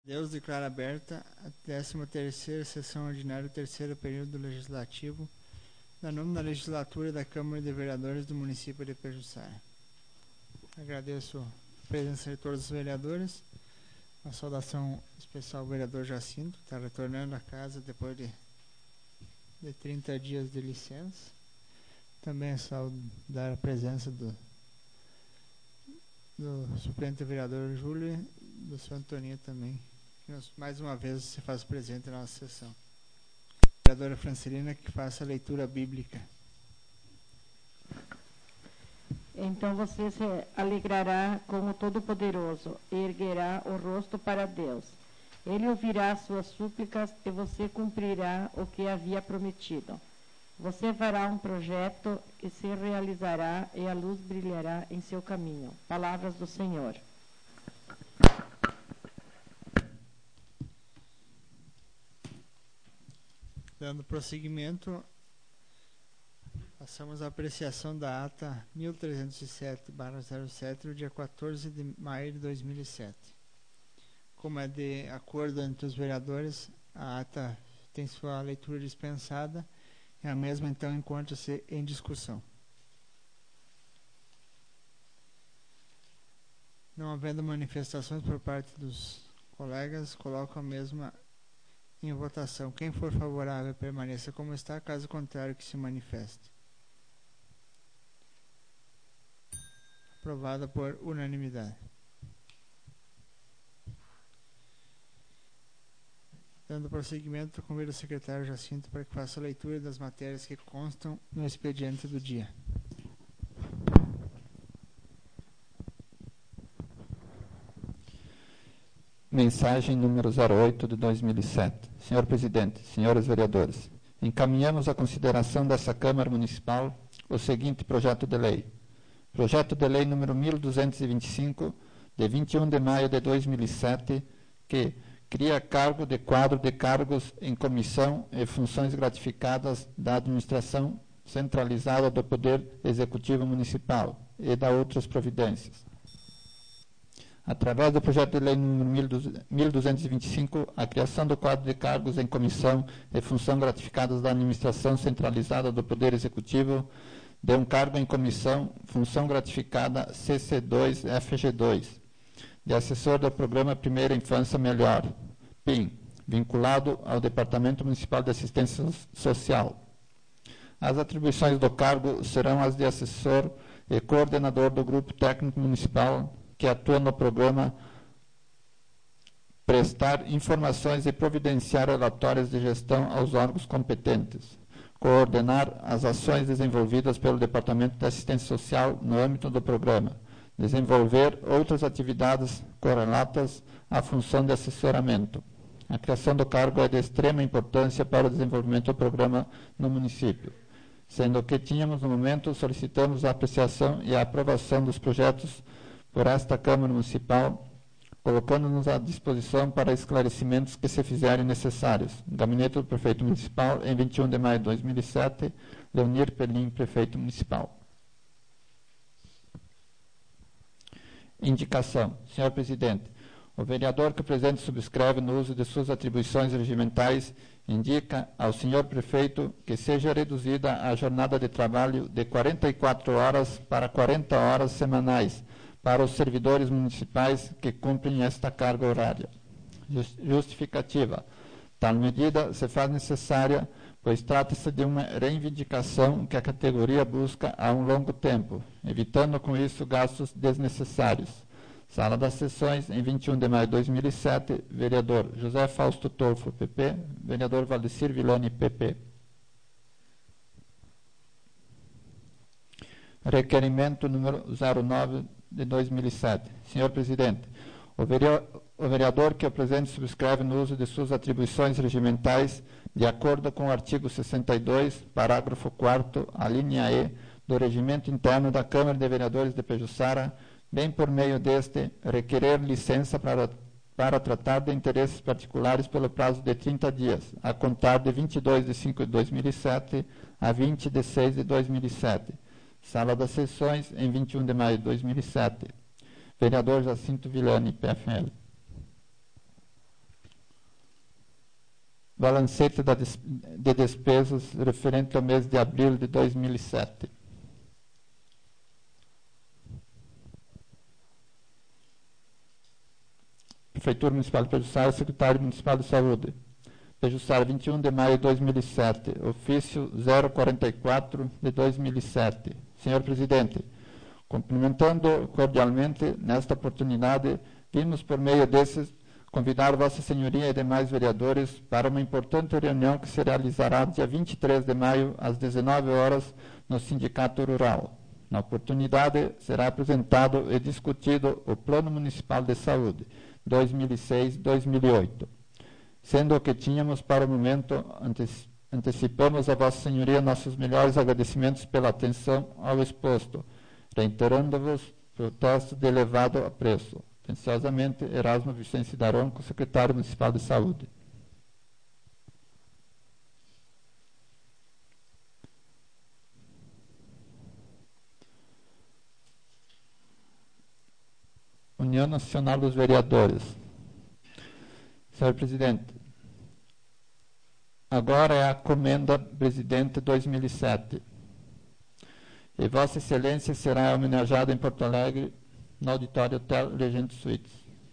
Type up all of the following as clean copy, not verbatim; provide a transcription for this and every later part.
Deus declara aberta a 13ª sessão ordinária do terceiro período legislativo da 9ª legislatura da Câmara de Vereadores do município de Pejuçara. Agradeço a presença de todos os vereadores. Uma saudação especial ao vereador Jacinto, que está retornando à casa depois de 30 dias de licença. Também saudar a presença do suplente vereador Júlio e do seu Antoninho também, que mais uma vez se faz presente na nossa sessão. Vereadora Francelina, que faça a leitura bíblica. Então você se alegrará com o Todo-Poderoso e erguerá o rosto para Deus. Ele ouvirá suas súplicas e você cumprirá o que havia prometido. Você fará um projeto que se realizará e a luz brilhará em seu caminho. Palavras do Senhor. Dando prosseguimento, passamos à apreciação da ata 1307/07 do dia 14 de maio de 2007. Como é de acordo entre os vereadores, a ata tem sua leitura dispensada e a mesma então encontra-se em discussão. Não havendo manifestações por parte dos colegas, coloco a mesma em votação. Quem for favorável, permaneça como está, caso contrário, que se manifeste. Aprovada por unanimidade. Dando prosseguimento, convido o secretário Jacinto para que faça a leitura das matérias que constam no expediente do dia. Mensagem número 08 de 2007. Senhor Presidente, senhores vereadores, encaminhamos à consideração dessa Câmara Municipal o seguinte projeto de lei. Projeto de lei número 1225, de 21 de maio de 2007, que cria cargo de quadro de cargos em comissão e funções gratificadas da administração centralizada do Poder Executivo Municipal e da outras providências. Através do projeto de lei número 1225, a criação do quadro de cargos em comissão e função gratificadas da administração centralizada do Poder Executivo, de um cargo em comissão, função gratificada CC2-FG2, de assessor do Programa Primeira Infância Melhor, PIM, vinculado ao Departamento Municipal de Assistência Social. As atribuições do cargo serão as de assessor e coordenador do Grupo Técnico Municipal que atua no programa, prestar informações e providenciar relatórios de gestão aos órgãos competentes, coordenar as ações desenvolvidas pelo Departamento de Assistência Social no âmbito do programa, desenvolver outras atividades correlatas à função de assessoramento. A criação do cargo é de extrema importância para o desenvolvimento do programa no município, sendo que tínhamos no momento solicitamos a apreciação e a aprovação dos projetos por esta Câmara Municipal, colocando-nos à disposição para esclarecimentos que se fizerem necessários. Gabinete do Prefeito Municipal, em 21 de maio de 2007, Leonir Pelim, Prefeito Municipal. Indicação. Senhor Presidente, o vereador que o presente subscreve no uso de suas atribuições regimentais indica ao senhor Prefeito que seja reduzida a jornada de trabalho de 44 horas para 40 horas semanais, para os servidores municipais que cumprem esta carga horária. Justificativa. Tal medida se faz necessária, pois trata-se de uma reivindicação que a categoria busca há um longo tempo, evitando com isso gastos desnecessários. Sala das Sessões, em 21 de maio de 2007, vereador José Fausto Tolfo, PP, vereador Valdecir Villani, PP. Requerimento número 09 de 2007. Senhor Presidente, o vereador que o presente subscreve no uso de suas atribuições regimentais, de acordo com o artigo 62, parágrafo 4º, a linha E, do Regimento Interno da Câmara de Vereadores de Pejuçara, bem por meio deste, requerer licença para tratar de interesses particulares pelo prazo de 30 dias, a contar de 22 de 5 de 2007 a 20 de 6 de 2007. Sala das Sessões, em 21 de maio de 2007. Vereador Jacinto Villani, PFL. balancete de despesas referente ao mês de abril de 2007. Prefeitura Municipal de Pejuçara, Secretário Municipal de Saúde. Pejuçara, 21 de maio de 2007. Ofício 044 de 2007. Senhor Presidente, cumprimentando cordialmente nesta oportunidade, vimos por meio desses convidar Vossa Senhoria e demais vereadores para uma importante reunião que se realizará dia 23 de maio, às 19 horas, no Sindicato Rural. Na oportunidade, será apresentado e discutido o Plano Municipal de Saúde 2006-2008. Sendo que tínhamos para o momento, antecipamos a Vossa Senhoria nossos melhores agradecimentos pela atenção ao exposto, reiterando-vos protesto de elevado apreço. Atenciosamente, Erasmo Vicente Daronco, Secretário Municipal de Saúde. União Nacional dos Vereadores. Senhor Presidente, agora é a Comenda Presidente 2007. E Vossa Excelência será homenageada em Porto Alegre, no auditório Hotel Regente Suítes.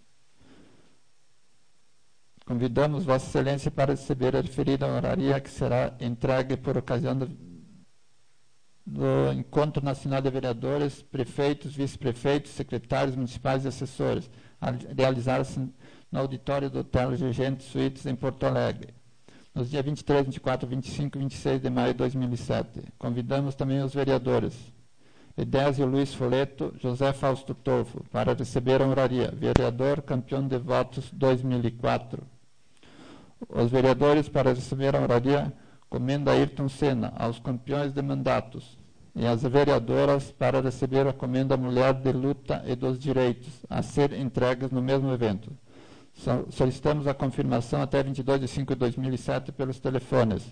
Convidamos Vossa Excelência para receber a referida honoraria que será entregue por ocasião do Encontro Nacional de Vereadores, prefeitos, vice-prefeitos, secretários municipais e assessores, a realizar-se no auditório do Hotel Regente Suítes em Porto Alegre, nos dias 23, 24, 25 e 26 de maio de 2007. Convidamos também os vereadores Edésio Luiz Foleto, José Fausto Tolfo, para receber a honoraria, vereador campeão de votos 2004. Os vereadores para receber a honoraria, Comenda Ayrton Senna, aos campeões de mandatos, e as vereadoras para receber a Comenda Mulher de Luta e dos Direitos, a ser entregues no mesmo evento. Solicitamos a confirmação até 22 de 5 de 2007 pelos telefones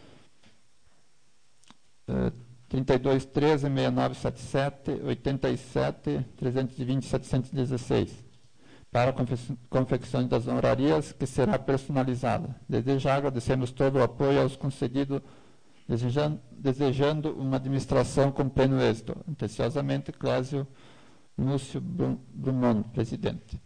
3213-6977, 87, 320, 716, para a confecção das honrarias, que será personalizada. Desde já agradecemos todo o apoio aos concedidos, desejando uma administração com pleno êxito. Atenciosamente, Clésio Múcio Brumon, Presidente.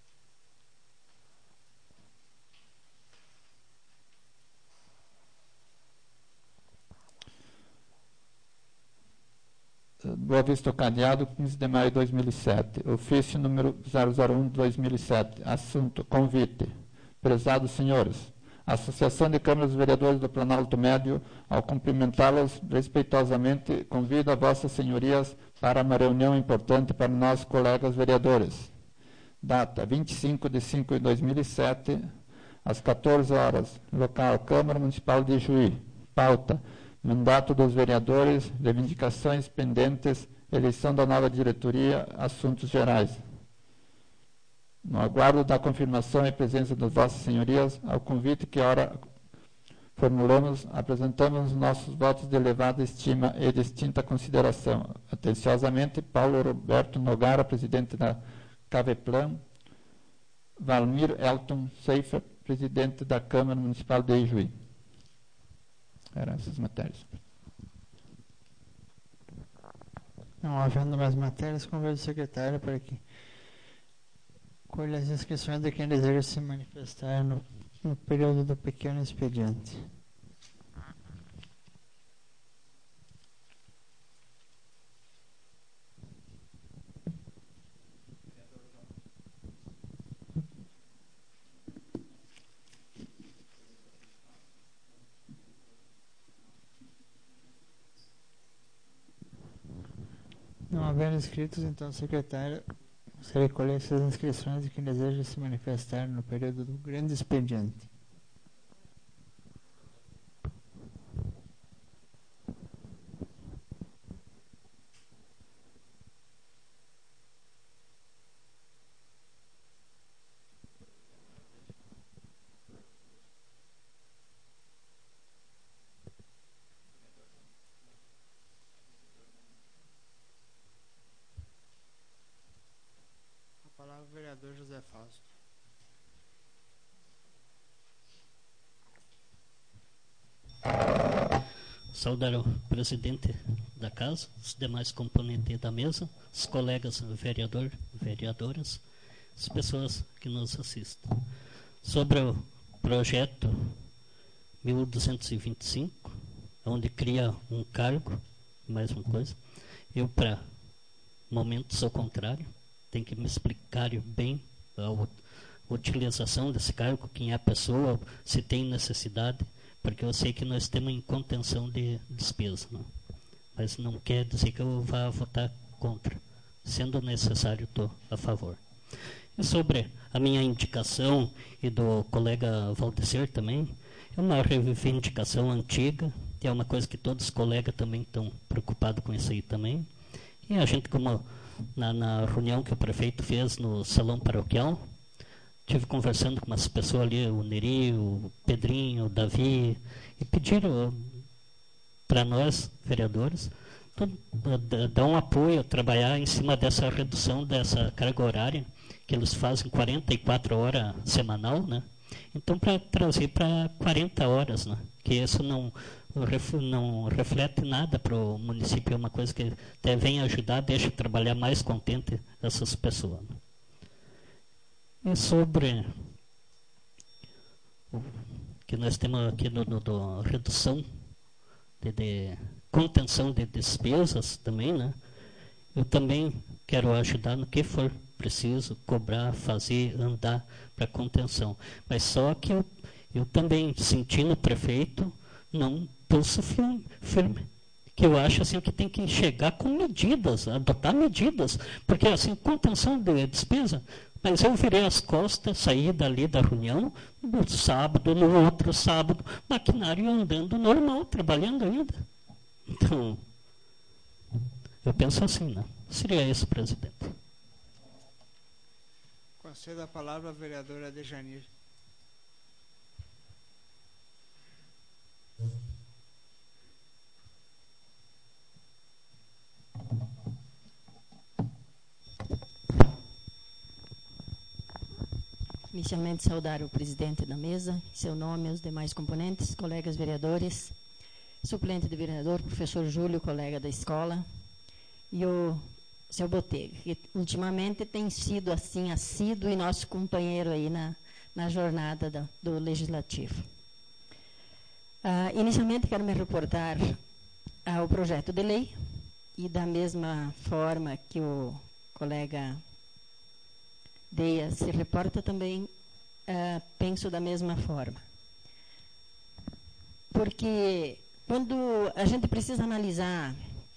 Boa Vista Cadeado, 15 de maio de 2007. Ofício número 001 de 2007. Assunto: convite. Prezados senhores, a Associação de Câmaras dos Vereadores do Planalto Médio, ao cumprimentá-los respeitosamente, convida Vossas Senhorias para uma reunião importante para nós, colegas vereadores. Data: 25 de 5 de 2007, às 14 horas. Local: Câmara Municipal de Juí. Pauta: mandato dos vereadores, reivindicações pendentes, eleição da nova diretoria, assuntos gerais. No aguardo da confirmação e presença das Vossas Senhorias, ao convite que ora formulamos, apresentamos nossos votos de elevada estima e distinta consideração. Atenciosamente, Paulo Roberto Nogara, presidente da Caveplan, Valmir Elton Seifer, presidente da Câmara Municipal de Ijuí. Eram essas matérias. Não havendo mais matérias, convido o secretário para que colhe as inscrições de quem deseja se manifestar no período do pequeno expediente. Não havendo inscritos, então, secretário, você recolhe essas inscrições de quem deseja se manifestar no período do grande expediente. A palavra ao vereador José Fausto. saudar o presidente da casa, os demais componentes da mesa, os colegas vereadoras, as pessoas que nos assistem. Sobre o projeto 1225, onde cria um cargo, mais uma coisa, eu, para momento, sou contrário, tem que me explicar bem a utilização desse cargo, quem é a pessoa, se tem necessidade, porque eu sei que nós temos em contenção de despesa, não? Mas não quer dizer que eu vá votar contra. Sendo necessário, estou a favor. E sobre a minha indicação e do colega Valdecer também, é uma reivindicação antiga, é uma coisa que todos os colegas também estão preocupados com isso aí também. E a gente, como na reunião que o prefeito fez no salão paroquial, estive conversando com umas pessoas ali, o Neri, o Pedrinho, o Davi, e pediram para nós, vereadores, dar um apoio, trabalhar em cima dessa redução dessa carga horária, que eles fazem 44 horas semanal, né? Então, para trazer para 40 horas, né? Que isso não reflete nada para o município, é uma coisa que até vem ajudar, deixa trabalhar mais contente essas pessoas. Né? E sobre o que nós temos aqui no redução de contenção de despesas também, né? Eu também quero ajudar no que for preciso, cobrar, fazer, andar para contenção. Mas só que eu também senti no prefeito não pulso firme. Que eu acho assim, que tem que chegar com medidas, adotar medidas. Porque assim, contenção de despesa, mas eu virei as costas, saí dali da reunião, no sábado, no outro sábado, maquinário andando normal, trabalhando ainda. Então, eu penso assim, né? Seria isso, presidente. Concedo a palavra à vereadora Dejanir. Inicialmente, saudar o presidente da mesa, seu nome, os demais componentes, colegas vereadores, suplente de vereador, professor Júlio, colega da escola, e o seu Botega, que ultimamente tem sido assim assíduo e nosso companheiro aí na jornada do Legislativo. Inicialmente, quero me reportar ao projeto de lei, e da mesma forma que o colega Deia se reporta também, penso da mesma forma. Porque quando a gente precisa analisar,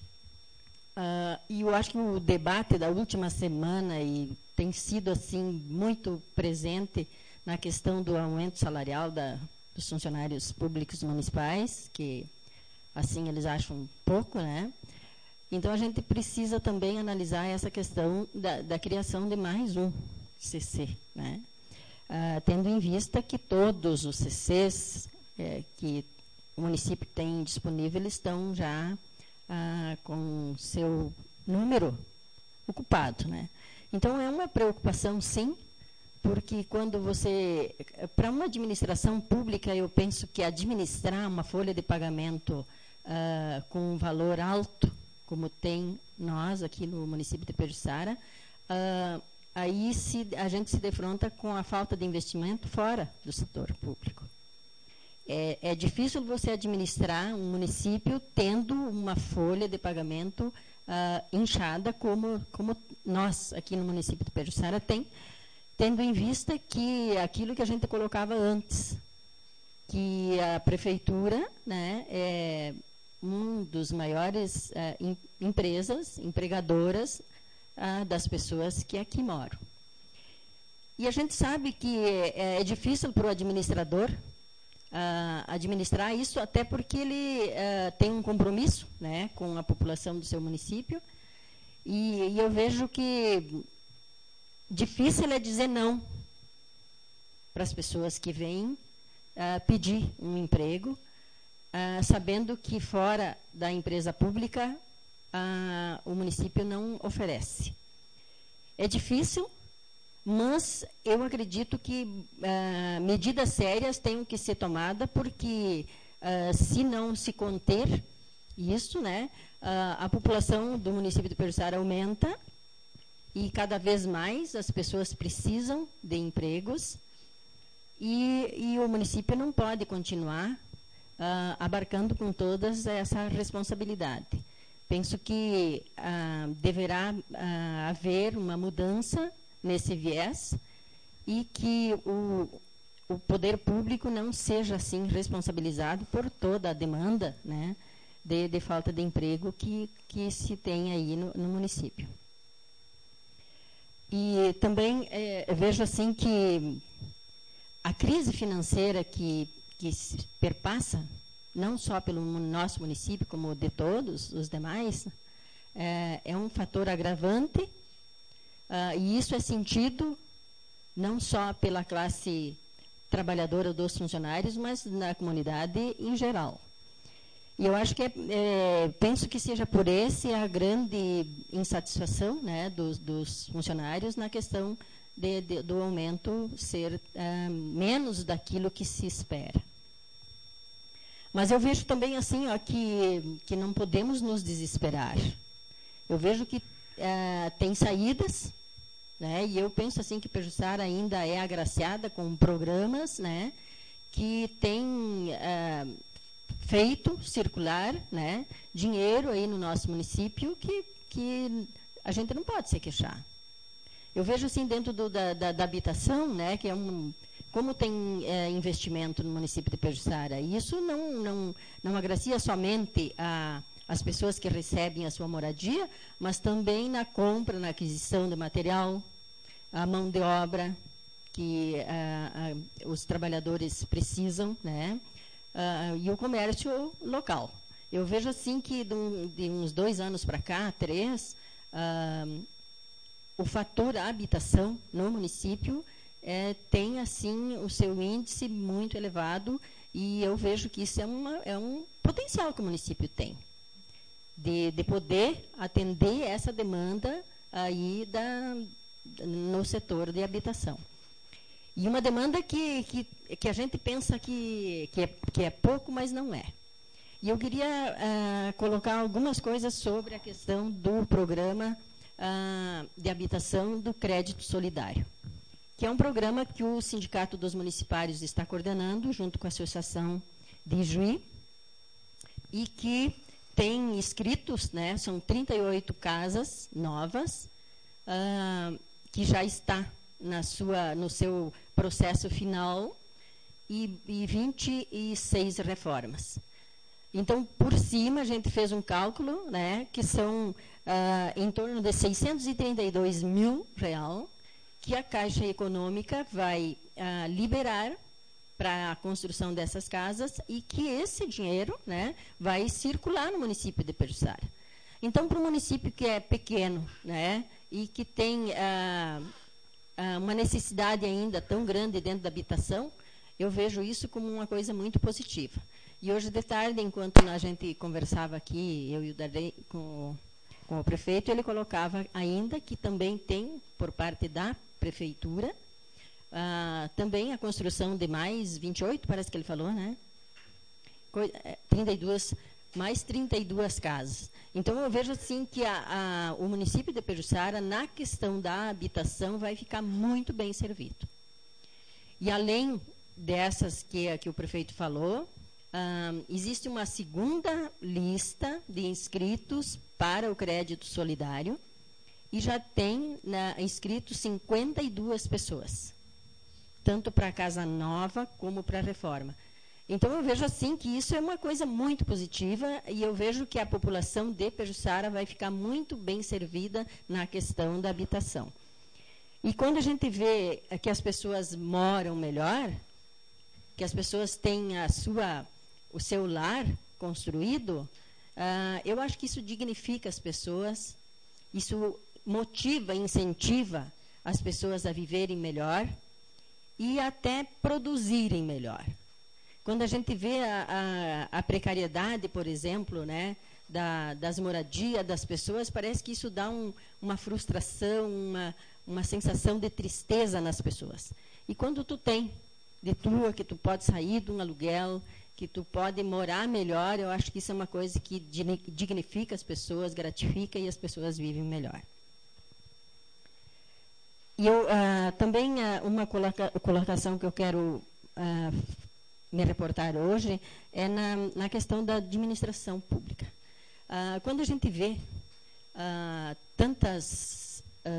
e eu acho que o debate da última semana e tem sido assim muito presente na questão do aumento salarial dos funcionários públicos municipais, que assim eles acham pouco, né? Então a gente precisa também analisar essa questão da criação de mais um CC, né? Tendo em vista que todos os CCs que o município tem disponível, eles estão já com seu número ocupado, né? Então, é uma preocupação, sim, porque quando você... Para uma administração pública, eu penso que administrar uma folha de pagamento com um valor alto, como tem nós aqui no município de Pejuçara, aí a gente se defronta com a falta de investimento fora do setor público. É difícil você administrar um município tendo uma folha de pagamento inchada como nós aqui no município de Pejuçara tem, tendo em vista que aquilo que a gente colocava antes, que a prefeitura, né, é um dos maiores empresas, empregadoras das pessoas que aqui moram. E a gente sabe que é difícil para o administrador administrar isso, até porque ele tem um compromisso, né, com a população do seu município, e eu vejo que difícil é dizer não para as pessoas que vêm pedir um emprego, sabendo que fora da empresa pública o município não oferece. É difícil, mas eu acredito que medidas sérias tenham que ser tomadas, porque se não se conter isso, né, a população do município de Pejuçara aumenta e cada vez mais as pessoas precisam de empregos e o município não pode continuar abarcando com todas essa responsabilidade. Penso que deverá haver uma mudança nesse viés e que o poder público não seja assim responsabilizado por toda a demanda, né, de falta de emprego que se tem aí no município. E também vejo assim que a crise financeira que se perpassa, não só pelo nosso município, como de todos os demais, é um fator agravante, e isso é sentido não só pela classe trabalhadora dos funcionários, mas na comunidade em geral. E eu acho que penso que seja por esse a grande insatisfação, né, dos funcionários na questão do aumento ser menos daquilo que se espera. Mas eu vejo também assim, ó, que não podemos nos desesperar. Eu vejo que tem saídas, né, e eu penso assim que Pejuçara ainda é agraciada com programas, né, que tem feito circular, né, dinheiro aí no nosso município que a gente não pode se queixar. Eu vejo assim dentro da habitação, né, que como tem investimento no município de Pejuçara, isso não agracia somente as pessoas que recebem a sua moradia, mas também na compra, na aquisição de material, a mão de obra que os trabalhadores precisam, né, e o comércio local. Eu vejo assim que de uns 2 anos para cá, 3, o fator habitação no município tem assim o seu índice muito elevado e eu vejo que isso é um potencial que o município tem de poder atender essa demanda aí no setor de habitação. E uma demanda que a gente pensa que é pouco, mas não é. E eu queria colocar algumas coisas sobre a questão do programa de habitação do crédito solidário, que é um programa que o Sindicato dos Municipários está coordenando, junto com a Associação de Ijuí, e que tem inscritos, né, são 38 casas novas, que já está no seu processo final, e 26 reformas. Então, por cima, a gente fez um cálculo, né, que são em torno de R$632 mil, que a Caixa Econômica vai liberar para a construção dessas casas e que esse dinheiro, né, vai circular no município de Pejuçara. Então, para um município que é pequeno, né, e que tem uma necessidade ainda tão grande dentro da habitação, eu vejo isso como uma coisa muito positiva. E hoje de tarde, enquanto a gente conversava aqui, eu e o Darley, com o prefeito, ele colocava ainda que também tem, por parte da prefeitura, também a construção de mais 28, parece que ele falou, né? 32 casas. Então, eu vejo assim que o município de Pejuçara, na questão da habitação, vai ficar muito bem servido. E além dessas que o prefeito falou, existe uma segunda lista de inscritos para o crédito solidário e já tem inscritos 52 pessoas, tanto para a casa nova como para a reforma. Então, eu vejo assim que isso é uma coisa muito positiva e eu vejo que a população de Pejuçara vai ficar muito bem servida na questão da habitação. E quando a gente vê que as pessoas moram melhor, que as pessoas têm o seu lar construído, eu acho que isso dignifica as pessoas, isso motiva, incentiva as pessoas a viverem melhor e até produzirem melhor. Quando a gente vê a precariedade, por exemplo, né, das moradias das pessoas, parece que isso dá uma frustração, uma sensação de tristeza nas pessoas. E quando tu tem de tua, que tu pode sair de um aluguel que tu pode morar melhor, eu acho que isso é uma coisa que dignifica as pessoas, gratifica e as pessoas vivem melhor. E eu também uma colocação que eu quero me reportar hoje é na questão da administração pública. Quando a gente vê tantas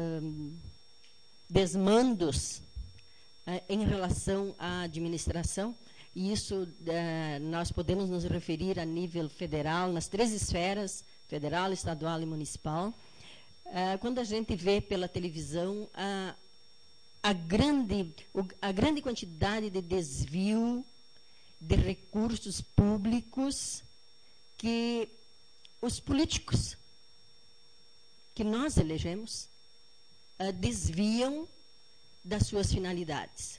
desmandos em relação à administração, e isso nós podemos nos referir a nível federal, nas 3 esferas, federal, estadual e municipal. Quando a gente vê pela televisão a grande quantidade de desvio de recursos públicos que os políticos que nós elegemos desviam das suas finalidades.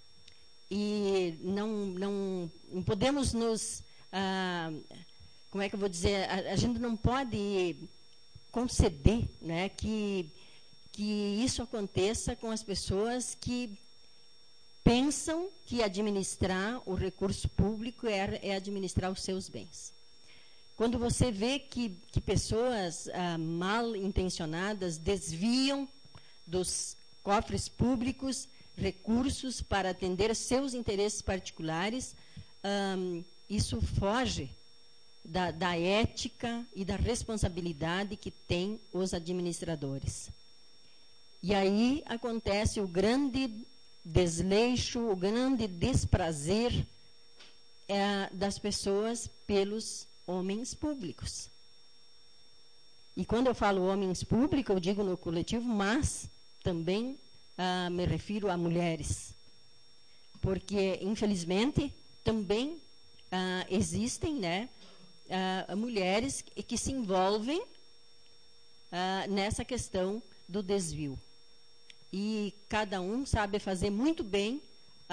E não podemos nos... como é que eu vou dizer? A gente não pode conceder, né, que isso aconteça com as pessoas que pensam que administrar o recurso público é administrar os seus bens. Quando você vê que pessoas mal intencionadas desviam dos cofres públicos recursos para atender seus interesses particulares, isso foge da ética e da responsabilidade que têm os administradores. E aí acontece o grande desleixo, o grande desprazer das pessoas pelos homens públicos. E quando eu falo homens públicos, eu digo no coletivo, mas também me refiro a mulheres. Porque, infelizmente, também existem, né, mulheres que se envolvem nessa questão do desvio. E cada um sabe fazer muito bem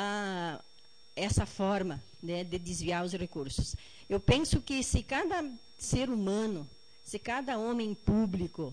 essa forma, né, de desviar os recursos. Eu penso que se cada ser humano, se cada homem público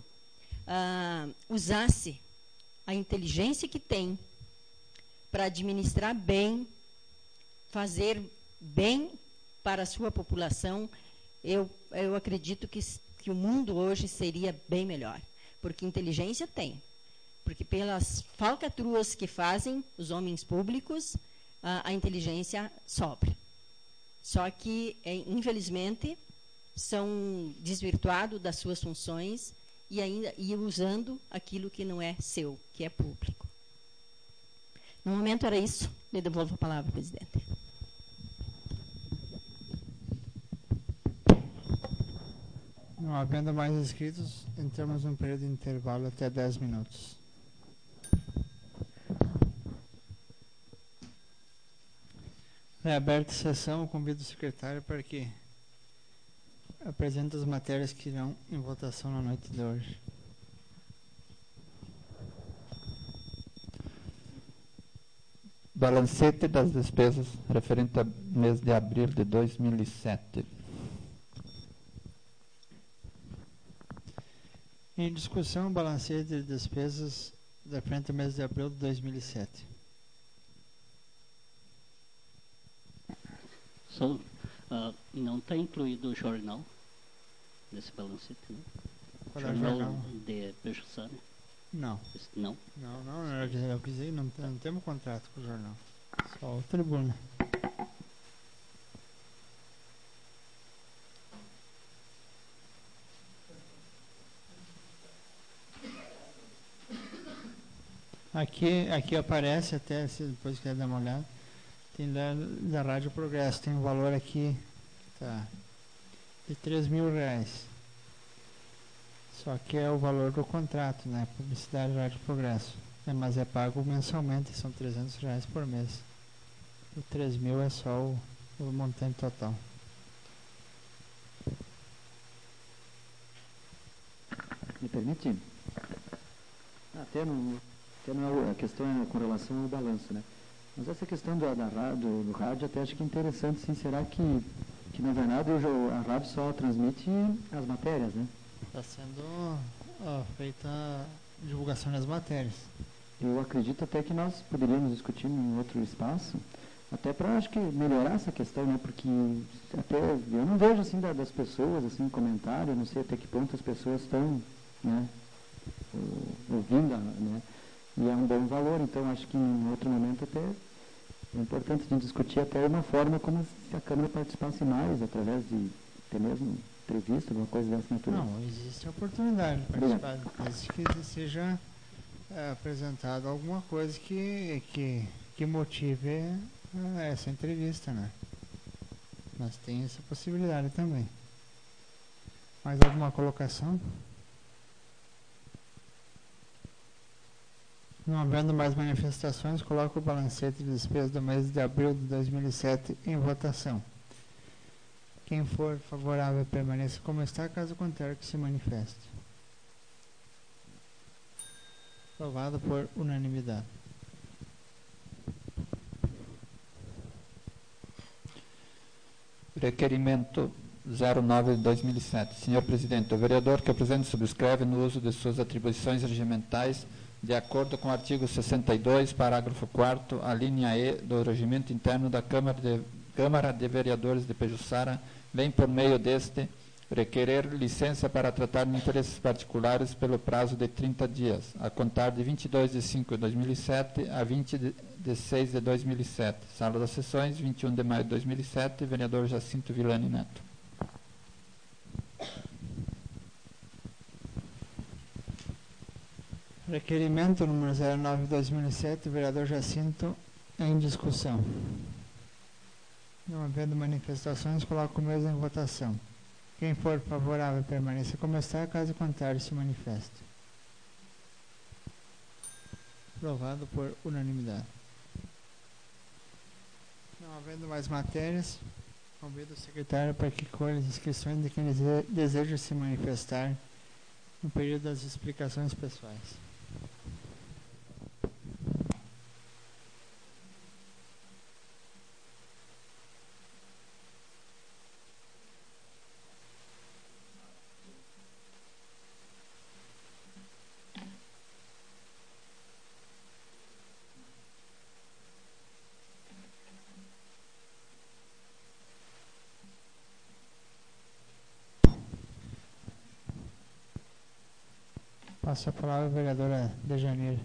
usasse a inteligência que tem para administrar bem, fazer bem para a sua população, eu acredito que o mundo hoje seria bem melhor. Porque inteligência tem. Porque pelas falcatruas que fazem os homens públicos, a inteligência sobra. Só que, infelizmente, são desvirtuados das suas funções e usando aquilo que não é seu, que é público. No momento era isso. Me devolvo a palavra, presidente. Não havendo mais inscritos, entramos num período de intervalo até 10 minutos. Reaberta a sessão, convido o secretário para que apresente as matérias que irão em votação na noite de hoje. Balancete das despesas referente ao mês de abril de 2007. Em discussão, o balancete de despesas referente ao mês de abril de 2007. Não está incluído o jornal nesse balancete, né? Qual é o jornal? De Pejuçara? Não. Não? Eu quis dizer, não temos contrato com o jornal. Só o Tribuna. Aqui aparece, até se depois quiser dar uma olhada, tem da Rádio Progresso, tem um valor aqui, tá, de R$3.000. Só que é o valor do contrato, né? Publicidade Rádio Progresso. Mas é pago mensalmente, são R$300 por mês. O 3.000 é só o montante total. Me permite? Até não é a questão é com relação ao balanço, né? Mas essa questão do rádio até acho que é interessante, sim. Será que na verdade a rádio só transmite as matérias, né? Está sendo feita a divulgação das matérias. Eu acredito até que nós poderíamos discutir em outro espaço até para, acho que, melhorar essa questão, né? Porque até eu não vejo, assim, das pessoas, assim, comentário, não sei até que ponto as pessoas estão, né, ouvindo, né? E é um bom valor, então acho que em outro momento até é importante a gente discutir até uma forma como se a Câmara participasse mais, através de até mesmo entrevista, alguma coisa dessa natureza. Não, existe a oportunidade de participar, desde que seja apresentado alguma coisa que motive essa entrevista, né? Mas tem essa possibilidade também. Mais alguma colocação? Não havendo mais manifestações, coloco o balancete de despesas do mês de abril de 2007 em votação. Quem for favorável permaneça como está, caso contrário que se manifeste. Aprovado por unanimidade. Requerimento 09 de 2007. Senhor Presidente, o vereador que apresenta subscreve no uso de suas atribuições regimentais de acordo com o artigo 62, parágrafo 4º, a linha E do regimento interno da Câmara de Vereadores de Pejuçara, vem por meio deste requerer licença para tratar de interesses particulares pelo prazo de 30 dias, a contar de 22 de 5 de 2007 a 20 de 6 de 2007. Sala das Sessões, 21 de maio de 2007, vereador Jacinto Villani Neto. Requerimento número 09 de 2007, vereador Jacinto, em discussão. Não havendo manifestações, coloco o mesmo em votação. Quem for favorável permaneça como está, caso contrário se manifeste. Aprovado por unanimidade. Não havendo mais matérias, convido o secretário para que colhe as inscrições de quem deseja se manifestar no período das explicações pessoais. Passo a palavra à vereadora Dejaneiro.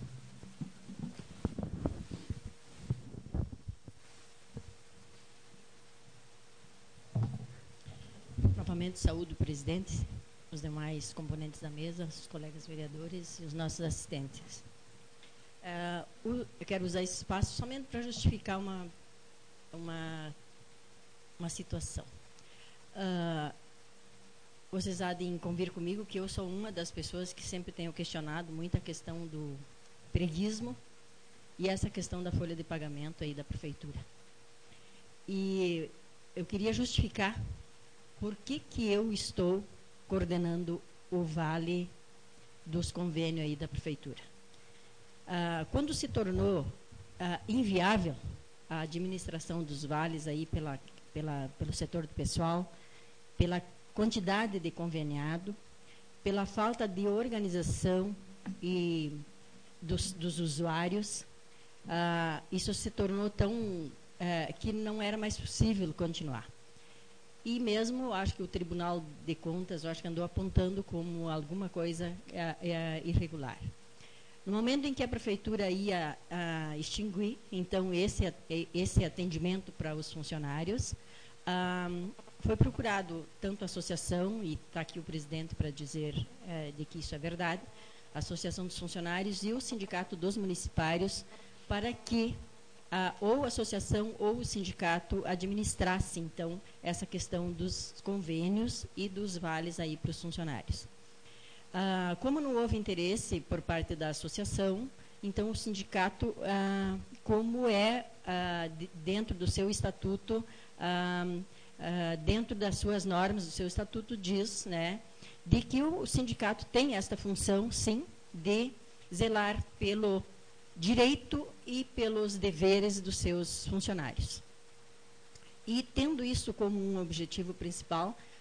Novamente saúdo o presidente, os demais componentes da mesa, os colegas vereadores e os nossos assistentes. Eu quero usar esse espaço somente para justificar uma situação. Vocês há de convir comigo que eu sou uma das pessoas que sempre tenho questionado muito a questão do preguismo e essa questão da folha de pagamento aí da prefeitura. E eu queria justificar por que eu estou coordenando o vale dos convênios aí da prefeitura. Quando se tornou inviável a administração dos vales aí pelo setor do pessoal, pela quantidade de conveniado, pela falta de organização e dos usuários, isso se tornou tão que não era mais possível continuar. E mesmo, acho que o Tribunal de Contas, acho que andou apontando como alguma coisa irregular. No momento em que a prefeitura ia extinguir, então, esse atendimento para os funcionários, foi procurado tanto a associação, e está aqui o presidente para dizer de que isso é verdade, a Associação dos Funcionários e o Sindicato dos Municipários, para que ou a associação ou o sindicato administrasse, então, essa questão dos convênios e dos vales aí para os funcionários. Como não houve interesse por parte da associação, então o sindicato, como dentro do seu estatuto, dentro das suas normas, do seu estatuto diz, né, de que o sindicato tem esta função, sim, de zelar pelo direito e pelos deveres dos seus funcionários. E tendo isso como um objetivo principal,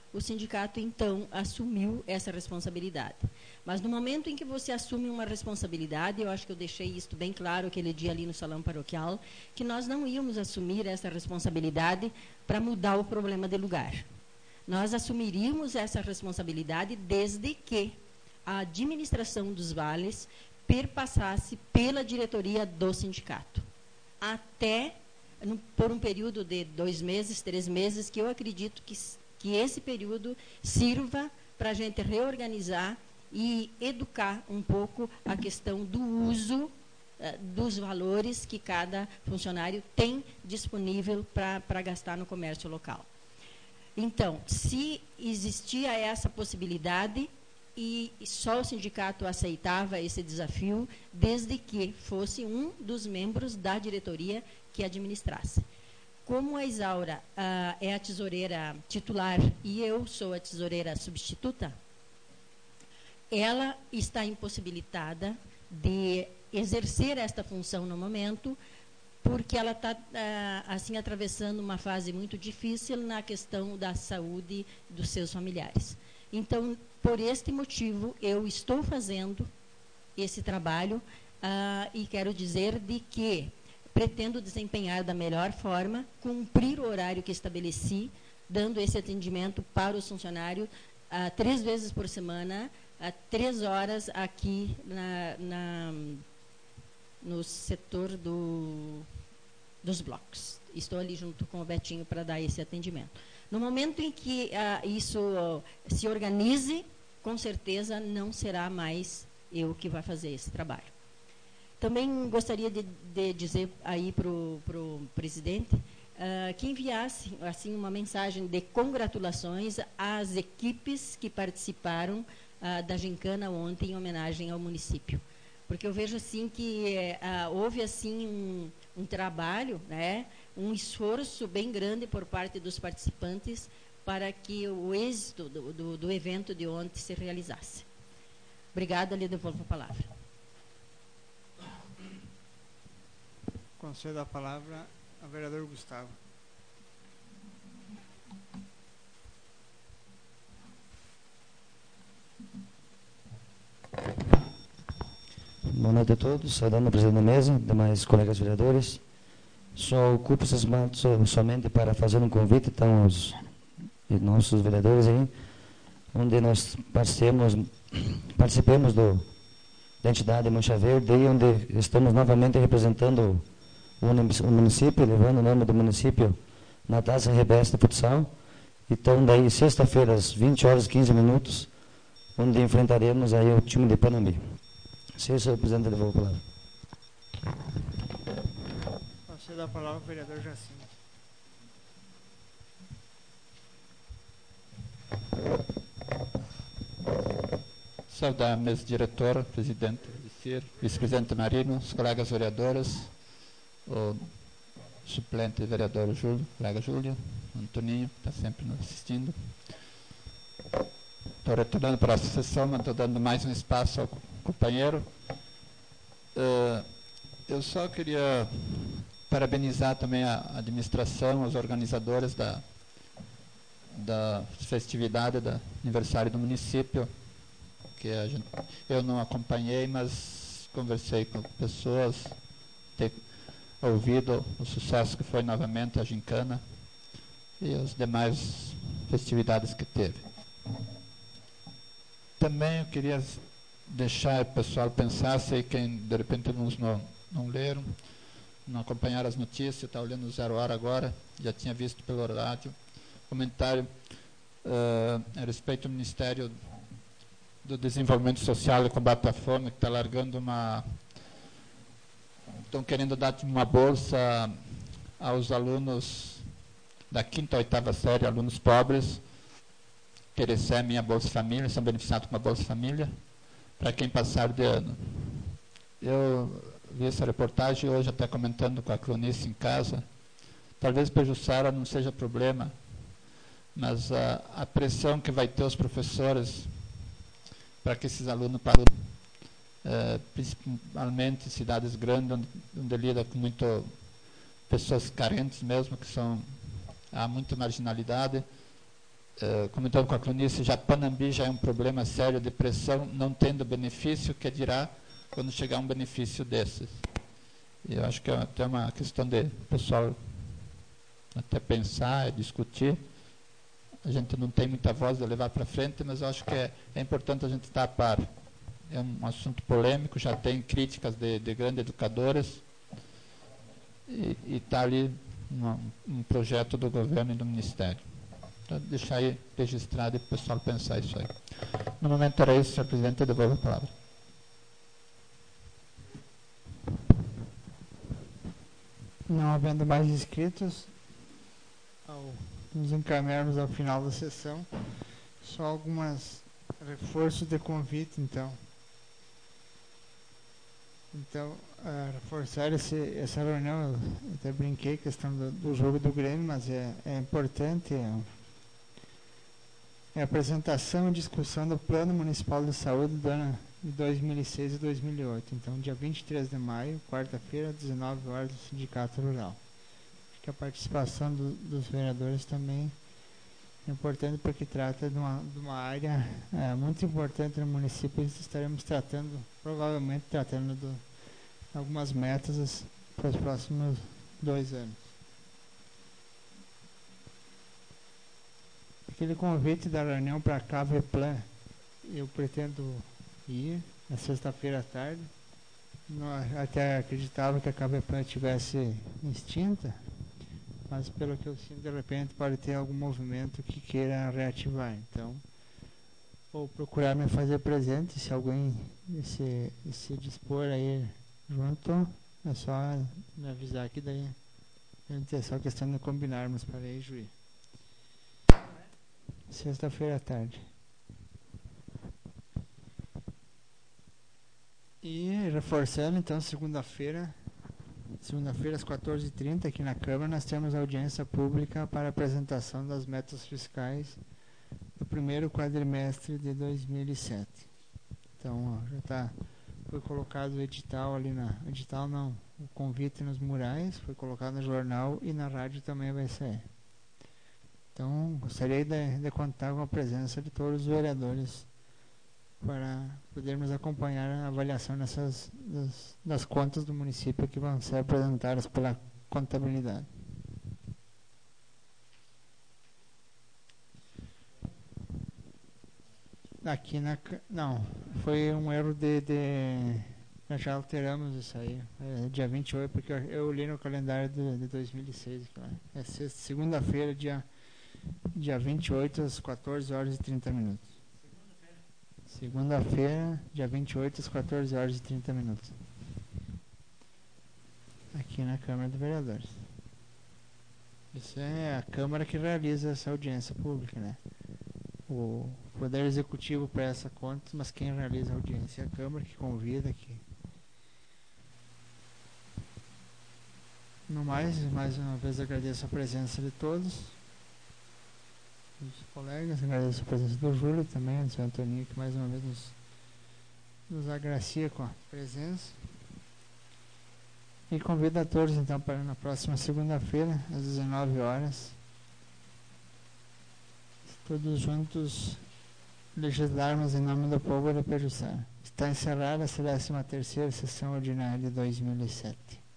o sindicato, então, assumiu essa responsabilidade. Mas no momento em que você assume uma responsabilidade, eu acho que eu deixei isso bem claro aquele dia ali no salão paroquial, que nós não íamos assumir essa responsabilidade para mudar o problema de lugar. Nós assumiríamos essa responsabilidade desde que a administração dos vales perpassasse pela diretoria do sindicato. Até, por um período de 2 meses, 3 meses, que eu acredito que esse período sirva para a gente reorganizar e educar um pouco a questão do uso dos valores que cada funcionário tem disponível para gastar no comércio local. Então, se existia essa possibilidade, e só o sindicato aceitava esse desafio, desde que fosse um dos membros da diretoria que administrasse. Como a Isaura é a tesoureira titular e eu sou a tesoureira substituta, ela está impossibilitada de exercer esta função no momento, porque ela está, assim, atravessando uma fase muito difícil na questão da saúde dos seus familiares. Então, por este motivo, eu estou fazendo esse trabalho e quero dizer de que pretendo desempenhar da melhor forma, cumprir o horário que estabeleci, dando esse atendimento para os funcionários 3 vezes por semana, 3 horas aqui no setor dos blocos. Estou ali junto com o Betinho para dar esse atendimento. No momento em que isso se organize, com certeza não será mais eu que vai fazer esse trabalho. Também gostaria de dizer aí para o presidente que enviasse assim, uma mensagem de congratulações às equipes que participaram da gincana ontem em homenagem ao município. Porque eu vejo assim que houve assim um trabalho, né, um esforço bem grande por parte dos participantes para que o êxito do evento de ontem se realizasse. Obrigada, lhe devolvo a palavra. Concedo a palavra ao vereador Gustavo. Boa noite a todos, saudando o presidente da mesa, demais colegas vereadores. Só ocupo esses momentos somente para fazer um convite, então, aos nossos vereadores aí, onde nós participemos da entidade Mancha Verde, onde estamos novamente representando o município, levando o nome do município na Taça RBS de futsal. Então, daí, sexta-feira, às 20h15, onde enfrentaremos aí o time de Panambi. Senhor presidente, devolvo a palavra. Concedo a palavra ao vereador Jacinto. Saudar a mesa diretora, presidente Licir, vice-presidente Marino, os colegas vereadores, o suplente vereador Júlio, colega Júlio, Antoninho, que está sempre nos assistindo. Estou retornando para a sessão, mas estou dando mais um espaço ao companheiro. Eu só queria parabenizar também a administração, os organizadores da festividade do aniversário do município, que eu não acompanhei, mas conversei com pessoas, ter ouvido o sucesso que foi novamente a gincana e as demais festividades que teve. Também eu queria deixar o pessoal pensar, sei que de repente alguns não leram, não acompanharam as notícias, está olhando o 0 Hora agora, já tinha visto pelo rádio, comentário a respeito do Ministério do Desenvolvimento Social e Combate à Fome, que está largando estão querendo dar uma bolsa aos alunos da 5ª a 8ª série, alunos pobres, que recebem a Bolsa Família, são beneficiados com a Bolsa Família, para quem passar de ano. Eu vi essa reportagem hoje, até comentando com a cronista em casa. Talvez para Jussara não seja problema, mas a pressão que vai ter os professores para que esses alunos parem, principalmente em cidades grandes, onde lida com pessoas carentes mesmo, há muita marginalidade. comentando com a Clonice, já Panambi já é um problema sério de pressão, não tendo benefício, que dirá quando chegar um benefício desses. E eu acho que é até uma questão de pessoal até pensar e discutir. A gente não tem muita voz de levar para frente, mas eu acho que é importante a gente estar a par. É um assunto polêmico, já tem críticas de grandes educadoras, e está ali um projeto do governo e do Ministério. Então, deixar aí registrado e para o pessoal pensar isso aí. No momento era isso, senhor presidente, eu devolvo a palavra. Não havendo mais inscritos, ao nos encaminharmos ao final da sessão, só algumas reforços de convite, então. Então, reforçar essa reunião, eu até brinquei, questão do jogo do Grêmio, mas é importante, é a apresentação e discussão do Plano Municipal de Saúde do ano de 2006 e 2008. Então, dia 23 de maio, quarta-feira, 19 horas, do Sindicato Rural. Acho que a participação dos vereadores também é importante, porque trata de uma área muito importante no município. Estaremos provavelmente tratando de algumas metas para os próximos 2 anos. Aquele convite da reunião para a Caveplan, eu pretendo ir na sexta-feira à tarde. Até acreditava que a Caveplan estivesse extinta, mas pelo que eu sinto, de repente pode ter algum movimento que queira reativar. Então, vou procurar me fazer presente. Se alguém se dispor a ir junto, é só me avisar que daí é só questão de combinarmos para ir, Juí. Sexta-feira à tarde. E reforçando, então, segunda-feira às 14h30, aqui na Câmara, nós temos audiência pública para apresentação das metas fiscais do primeiro quadrimestre de 2007. Então, foi colocado o edital ali o convite nos murais, foi colocado no jornal e na rádio também vai sair. Então, gostaria de contar com a presença de todos os vereadores para podermos acompanhar a avaliação das contas do município que vão ser apresentadas pela contabilidade. Aqui não, foi um erro nós já alteramos isso aí, dia 28, porque eu li no calendário de 2006, é segunda-feira, dia 28, às 14h30. Segunda-feira, dia 28, às 14h30. Aqui na Câmara dos Vereadores. Isso é a Câmara que realiza essa audiência pública, né? O Poder Executivo presta contas, mas quem realiza a audiência é a Câmara, que convida. No mais uma vez agradeço a presença de todos os colegas, agradeço a presença do Júlio também, do seu Antoninho, que mais uma vez nos agracia com a presença. E convido a todos, então, para na próxima segunda-feira, às 19 horas, todos juntos legislarmos em nome do povo de Pejuçara. Está encerrada a 13ª sessão ordinária de 2007.